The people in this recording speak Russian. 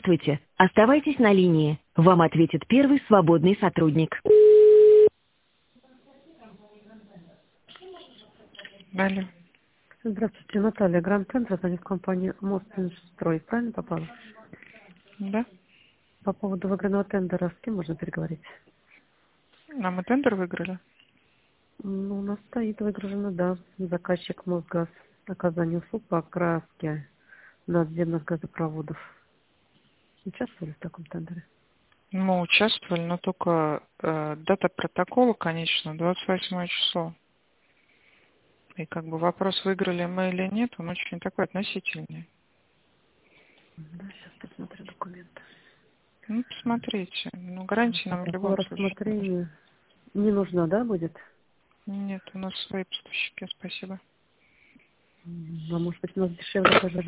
Здравствуйте. Оставайтесь на линии. Вам ответит первый свободный сотрудник. Далее. Здравствуйте, Наталья. Гранд-центр, звонит компания Мостстрой. Правильно попала? Да? По поводу выигранного тендера с кем можно переговорить? А мы тендер выиграли? Ну, у нас стоит выиграно, да. Заказчик Мосгаз. Оказание услуг по окраске надземных газопроводов. Участвовали в таком тендере? Мы участвовали, но только дата протокола, конечно, 28 число. И как бы вопрос, выиграли мы или нет, он очень такой относительный. Да, сейчас посмотрю документы. Ну, посмотрите. Ну, гарантии нам в Такого любом случае не нужны. рассмотрения не нужно, да, будет? Нет, у нас свои поставщики, спасибо. А может быть, у нас дешевле даже